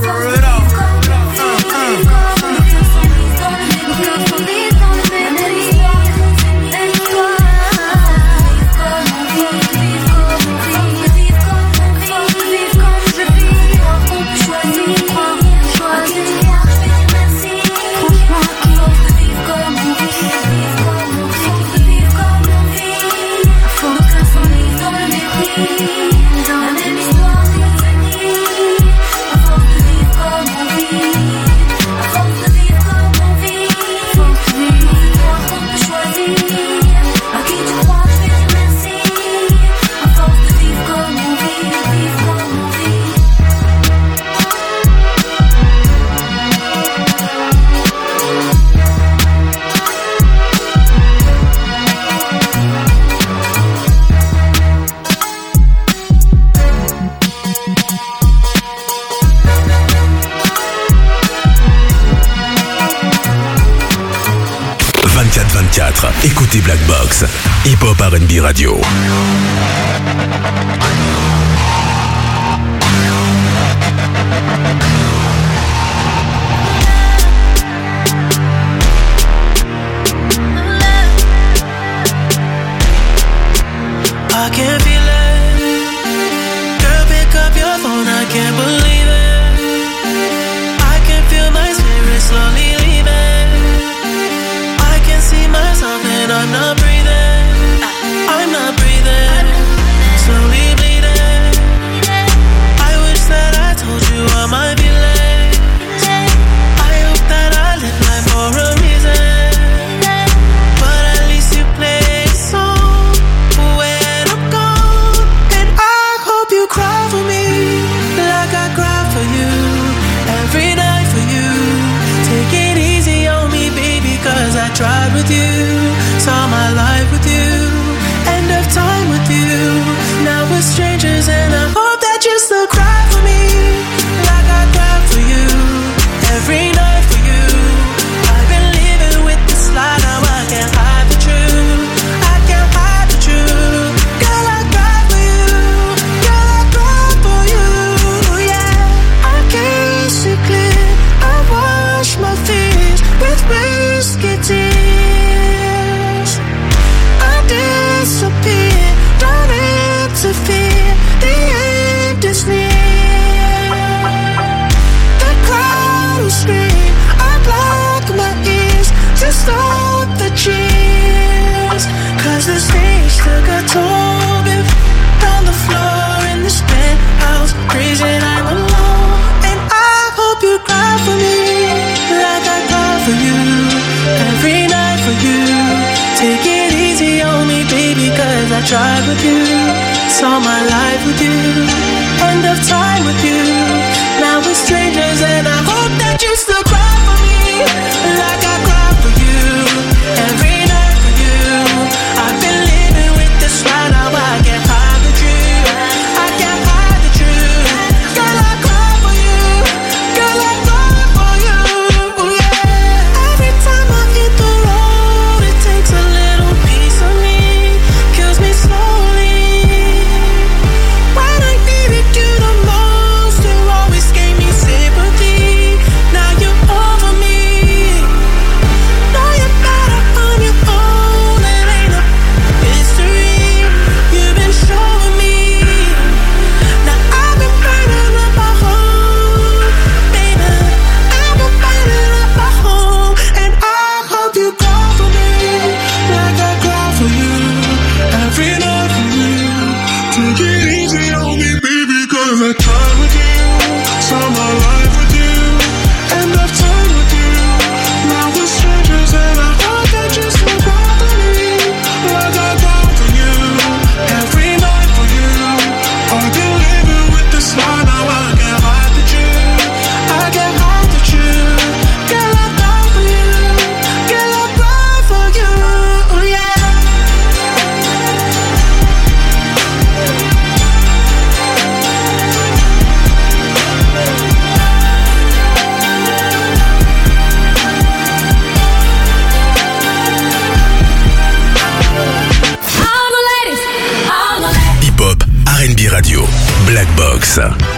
Dans la même histoire, dans la même vie, à force de vivre comme on vit. écoutez Black Box, Hip Hop R and B Radio. I can feel it. Girl, pick up your phone, I can't believe it. I can feel my spirit slowly leaving. I can see myself and I'm not breathing. I'm not breathing. Slowly bleeding. I wish that I told you all my feelings. I hope that I live life for a reason. But at least you play a song when I'm gone. And I hope you cry for me like I cry for you. Every night for you. Take it easy on me, baby, cause I tried with you. Saw my life with you. End of time with you. Now we're strangers and I hope that you still cry for me like I cry for you. Every night for you. I've been living with this lie, now I can't hide the truth. I can't hide the truth. Girl, I cry for you. Girl, I cry for you. Yeah, I can't see clear. I wash my fears with whiskey tears. I disappear, don't interfere. The end is near. The crowd will scream. I block my ears to stop the cheers. Cause the stage took a toll. Been on the floor in this penthouse, crazy and I'm alone. And I hope you cry for me like I cry for you. Every night for you. Take it easy on me, baby, cause I tried with you. Saw my life with you. End of time with you. Now we're strangers and I hope that you still cry for me like I cry for you. Every night for you. I've been living with this lie, now I can't hide the truth. I can't hide the truth. Girl, I cry for you. Girl, I cry for you. Yeah. Every time I hit the road, it takes a little piece of me, kills me slowly. When I needed you the most, you always gave me sympathy. Now you're over me. Know you're better on your own. It ain't a mystery. You've been showing me. Now I've been burning up my home, baby. I've been burning up my home, and I hope you cry for me like I cry for you. Every night for you. Take it easy on me, baby, cause I tried with you. Saw my life with you. End of time with you. Now we're strangers and I hope that you still cry for me like I cry for you. Every night for you. I've been living with this lie, now I can't hide the truth. I can't hide the truth. Girl, I cry for you. Girl, I cry for you. Yeah. Hip Hop R and B Radio, Black Box.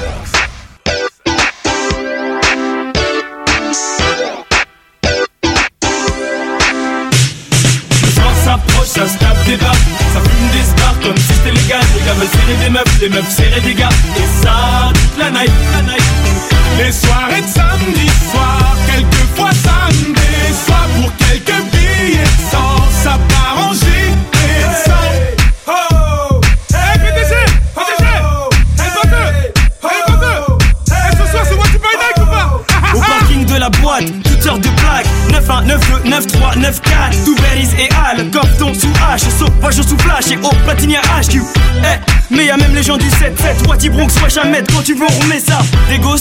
Le soir s'approche, ça se tape des barres. Ça fume des stars comme si c'était légal. Les gars veulent serrer des meufs, les meufs serrer des gars. Et ça, toute la night, la night. Les soirées de samedi soir, quelquefois ça me déçoit. Pour quelques billets de sang, ça part en gilet de sang. Oh, hey P D G, P D G, hey Banteux, hey Banteux, hey ce soir c'est moi qui paye Nike ou pas? Au parking de la boîte, toutes heures de plaques. neuf un, neuf deux, neuf trois, neuf quatre. Tout Berries et Al, Compton sous H. Sauvage sous flash et au platinier H Q. Eh, mais y'a même les gens du sept sept. Wati Bronx, wesh Ahmed, quand tu veux on remet ça. Des ghost tap,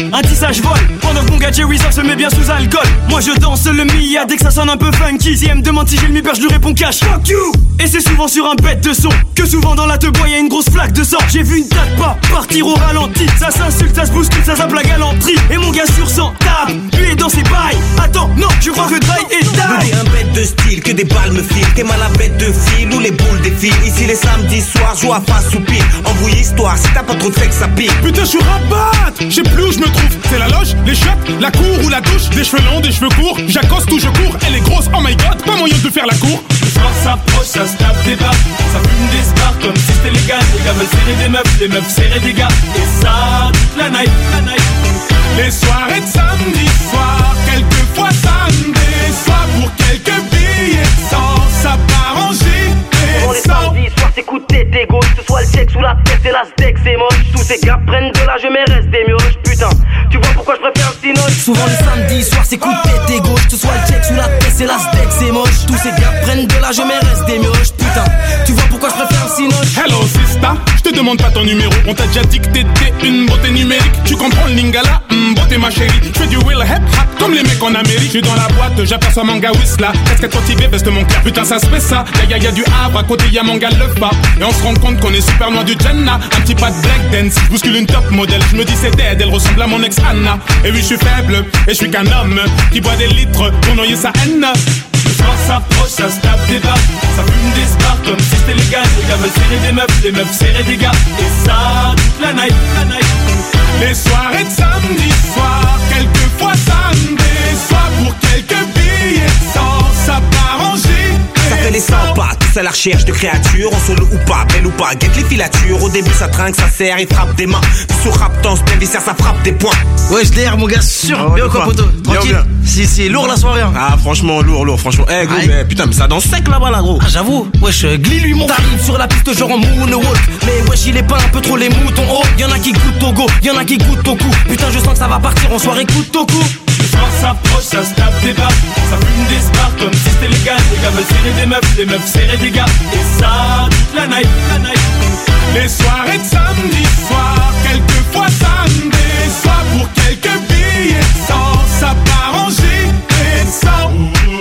un tissage vol. Pendant que mon gars Jerry se met bien sous alcool. Moi je danse le Mia dès que ça sonne un peu funky. Si elle me demande si j'ai le mi-père, je lui réponds cash. Fuck you. Et c'est souvent sur un bête de son que souvent dans la te-bois y'a une grosse flaque de sang. J'ai vu une tête pas partir au ralenti. Ça s'insulte, ça se bouscule, ça zappe la galanterie. Et mon gars sur cent tape, lui est dans ses bails. Attends, non, je crois que Dry est die. T'es un bête de style, que des balles me filent. T'es mal à bête de fil ou les boules défilent. Ici les samedis soirs, joue à face ou pile. Embrouille histoire, si t'as pas trop de fait que ça pique. Putain, je suis rabat. Je sais plus où je me trouve. C'est la loge, les chiottes, la cour ou la douche. Des cheveux longs, des cheveux courts. J'accoste ou je cours. Elle est grosse, oh my god, pas moyen de faire la cour. Le soir s'approche, ça se tape des barres. Ça fume des stars comme si c'était légal. Les gars veulent serrer des meufs, les meufs serrer des gars. Et ça, toute la night, la night. Les soirées de samedi soir, quelquefois ça me déçoit. Pour quelques billets sans, ça part en gîte. Pendant les samedis soirs, c'est coup de tête et gauche. Que ce soit le sexe ou la tête, c'est la steak, c'est moche. Tous ces gars prennent de l'âge, mais restent des mioches. Putain, tu vois pourquoi je préfère le cinoche. Souvent les samedis soirs, c'est coup de tête et gauche. Que ce soit le sexe ou la tête, c'est la steak, c'est moche. Tous ces gars prennent de l'âge, mais restent des mioches. Putain, tu vois pourquoi je préfère le cinoche. Hello sista, je te demande pas ton numéro. On t'a déjà dit que t'étais une beauté numérique. Tu comprends le lingala, mm, beauté ma chérie. Je fais du will hip hop comme les mecs en Amérique. Je suis dans la boîte, j'aperçois manga Whistla. Casquette motivée, veste mon cœur. Putain ça se fait ça. Y'a y'a y'a du Havre, à côté y'a manga le pas. Et on se rend compte qu'on est super loin du Jenna. Un petit pas de black dance, je bouscule une top modèle. Je me dis c'est dead, elle ressemble à mon ex Anna. Et oui je suis faible, et je suis qu'un homme qui boit des litres pour noyer sa haine. Le soir s'approche, ça se tape des barres. Ça fume des stars comme si c'était légal. Les gars veulent serrer des meufs, les meufs serrer des gars. Et ça, toute la night, la night. Les soirées de samedi soir, quelquefois ça me déçoit. Pour quelques billets sans, ça part en gîte. Ça fait les cent pas, tous à la recherche de créatures. En solo ou pas, belle ou pas, guette les filatures. Au début ça trinque, ça serre, il frappe des mains. Puis sur raptant, ce viscère, ça frappe des points. Ouais, je l'air mon gars, sûr. Ah ouais, bien quoi, poteau. Tranquille. Bien, bien. Si, si, lourd la soirée. Hein. Ah, franchement, lourd, lourd, franchement. Eh, hey, gros, mais putain, mais ça danse sec là-bas, là, gros. Ah, j'avoue. Wesh, glisse lui, mon t'arrives sur la piste, genre en moonwalk. Mais wesh, il est pas un peu trop les moutons. Oh, y'en a qui goûtent au go, y'en a qui goûtent au cou. Putain, je sens que ça va partir en soirée coup au cou. Le soir s'approche, ça se tape des barres. Ça fume des stars comme si c'était légal. Les gars veulent serrer des meufs, les meufs serrer des gars. Et ça, toute la night, la night. Les soirées de samedi soir, quelquefois ça me déçoit. Pour quelques billets sans, ça part en gîte et sans.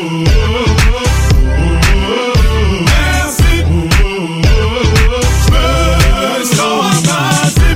Merci, je me sens rabassé.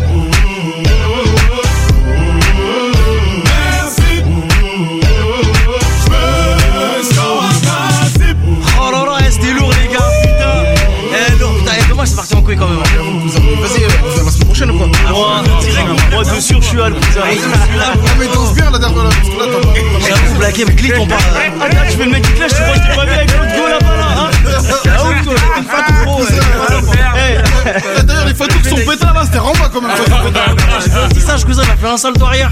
Merci, je me sens rabassé. Oh là là, c'était lourd les gars, putain. Eh lourd, putain, et comment c'est parti en couille quand même. Vas-y, on va la semaine prochaine ou quoi? Moi, moi de sûr, je suis à le cousin. Ah, mais danse bien la dernière là, parce que là, t'as J'avoue, blagué, mais clique, on parle. Ah, là, tu fais le mec qui clash, tu crois que t'es pas bien avec l'autre go là-bas là, hein? Ah, ouf, toi, une fatou gros, ouais. D'ailleurs, les fatous qui sont pétards là, c'était Ramba quand même. J'ai fait un petit singe, cousin, il a fait un salto arrière.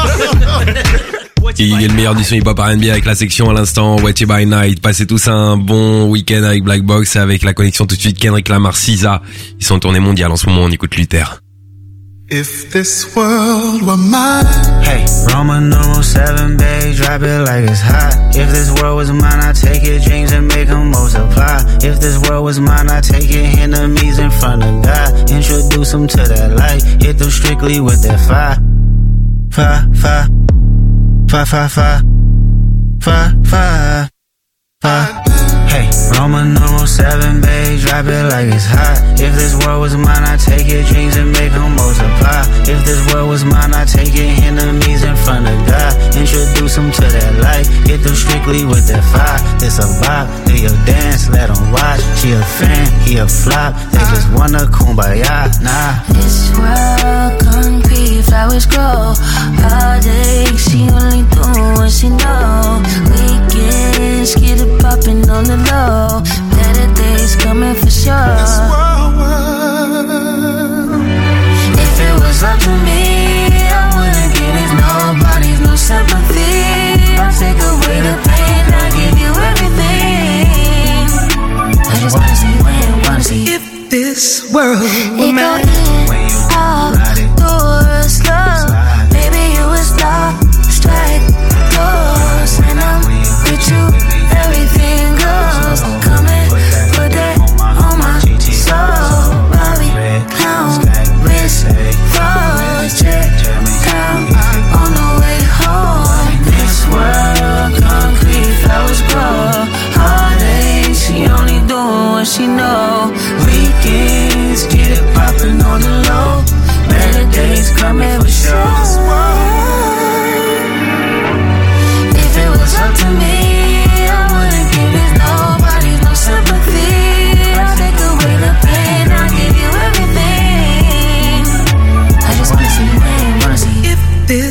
Il est le meilleur du son hip-hop R and B avec la section à l'instant Wet You By Night. Passez tous un bon week-end avec Black Box, avec la connexion tout de suite Kendrick Lamar, S Z A. Ils sont en tournée mondiale en ce moment, on écoute Luther. If this world were mine. Hey, Roman numeral seven, babe, drop it like it's hot. If this world was mine, I'd take your dreams and make them multiply. If this world was mine, I'd take your enemies in front of God. Introduce them to that light, hit them strictly with that fire. Fire, fire, fire, fire, fire, fire, fire, fire. Hey, Roman numeral seven, babe, drop it like it's hot. If this world was mine, I'd take your dreams and make them multiply. If this world was mine, I'd take your enemies in front of God. Introduce them to that light, hit them strictly with that fire. This a vibe, do your dance, let them watch. She a fan, he a flop, they just wanna kumbaya, nah. This world concrete, flowers grow. All day, she only do what she know. Weekends, get it poppin' on the low. Better days coming for sure. If it was up to me, I wouldn't give nobody no sympathy. I'll take away the pain, I'll give you everything. I just wanna see when, wanna see If this world were it mine. go out, do it slow. Baby, you was lost, strike close, and I'm with you. Everything goes. Come and put that on my soul. Bobby, pound, wrist, froze, check, down on the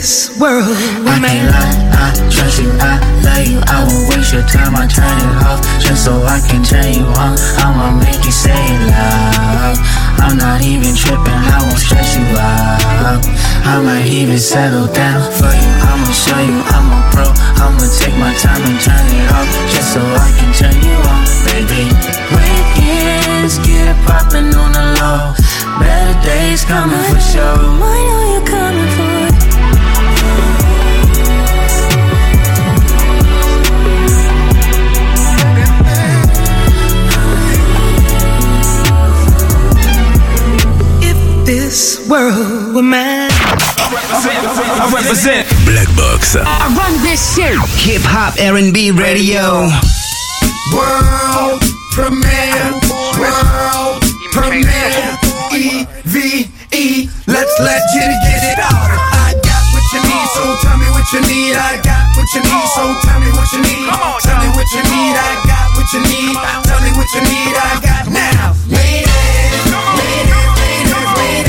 this world, I can't lie, I trust you, I love you. I won't waste your time, I turn it off just so I can turn you on. I'ma make you say it loud. I'm not even tripping, I won't stress you out. I might even settle down for you. I'ma show you I'm a pro. I'ma take my time and turn it off just so I can turn you on, baby. Weekends get it poppin' on the low. Better days coming for sure. What are you coming for? If this world were mine, I represent Black Box. I run this shit. Hip Hop R and B Radio. World premiere, world premiere, E V E. Let's let get it, get it out. I got what you need, so tell me what you need. I got what you need, so tell me what you need. Tell me what you need. I got what you need. Tell me what you need. I got now. Ladies, ladies, ladies, ladies.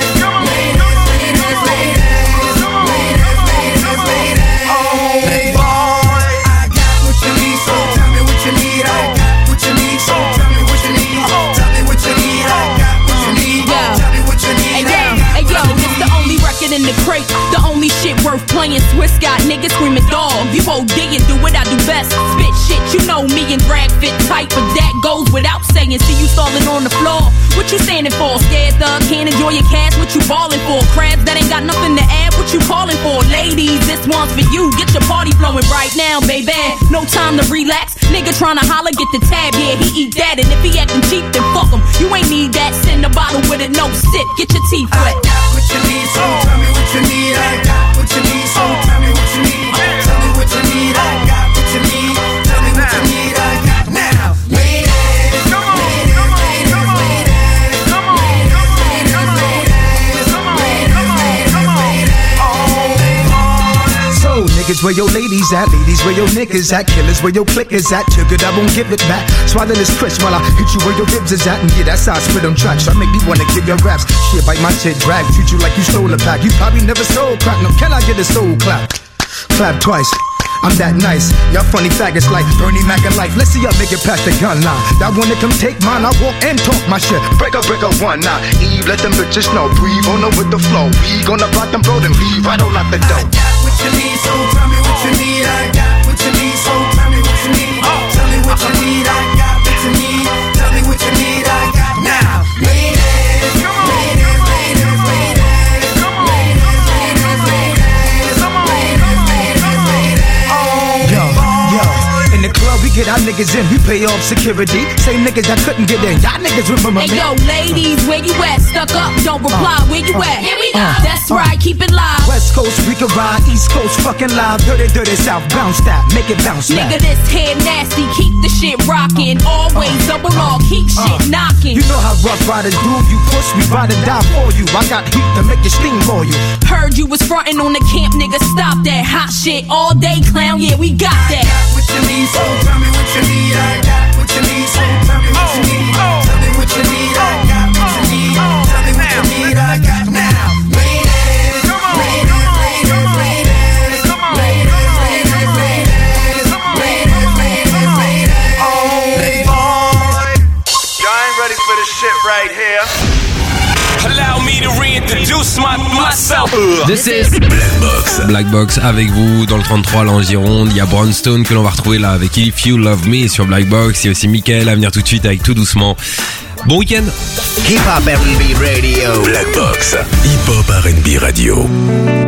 In the crate, the only shit worth playing. Swiss got niggas screaming dog. You O D and do what I do best. Spit shit, you know me and drag fit tight, but that goes without saying. See you stalling on the floor. What you standing for? Scared thug, can't enjoy your cash. What you ballin' for? Crabs that ain't got nothing to add. What you calling for? Ladies, this one's for you. Get your party flowing right now, baby. No time to relax. Nigga tryna holler, get the tab. Yeah, he eat that, and if he acting cheap, then fuck him. You ain't need that. Send a bottle with it, no sip. Get your teeth wet. I got what you need, so tell me what you need. I got what you need, so tell me what you need. Tell me what you need. I got what you need. Tell me what you need. I got now. Ladies, ladies, ladies, ladies, ladies, ladies, ladies. So niggas, where your ladies at? Ladies, where your niggas at? Killers, where your clickers at? Triggered, I won't give it back. Swallow this crisp while I hit you where your ribs is at. And yeah, that's how I spit on tracks. I make me wanna give your raps. Shit, bite my shit, drag. Treat you like you stole a pack. You probably never sold crack. No, can I get a soul clap? Clap twice. I'm that nice. Y'all funny faggots like Bernie Mac and life. Let's see y'all make it past the gun line. That wanna come take mine, I walk and talk my shit. Break up, break up one now. Eve, let them bitches know. Breathe on over the flow. We gonna block them, bro, then leave right on out the door. I got what you need, so tell me what you need. I got what you need, so tell me what you need. Tell me what you need. I got what you need. Tell me what you need. I got now. Ladies, ladies, ladies, ladies, ladies, ladies, ladies. Yo, yo, in the club we get our niggas in, we pay off security. Same niggas that couldn't get in, y'all niggas remember me. Hey yo, ladies, where you at? Stuck up, don't reply. Where you at? Here we go. That's right, keep it live. West Coast, we can ride. East Coast, fucking live. Dirty, dirty South, bounce that, make it bounce back. Nigga, this head nasty, keep the shit rockin'. Always double R, keep shit knockin'. You know how rough riders do. You push, we ride and die for you. I got heat to make you steam for you. Heard you was frontin' on the camp, nigga. Stop that hot shit all day, clown. Yeah, we got that. I got what you need, so tell me what you need. I got what you need, so tell me what you need. Tell me what you need. I got what you need. Tell me what you need. I got now. Ladies, ladies, ladies, ladies, ladies, ladies, ladies, ladies, ladies. Y'all ain't ready for this shit right here. Allow me to reintroduce my, myself. This is Black Box. Black Box avec vous dans le trente-trois là en Gironde. Il y a Brownstone que l'on va retrouver là avec If You Love Me sur Black Box. Il y a aussi Mickaël à venir tout de suite avec Tout Doucement. Bon week-end. Hip Hop R and B Radio. Black Box. Hip Hop R and B Radio.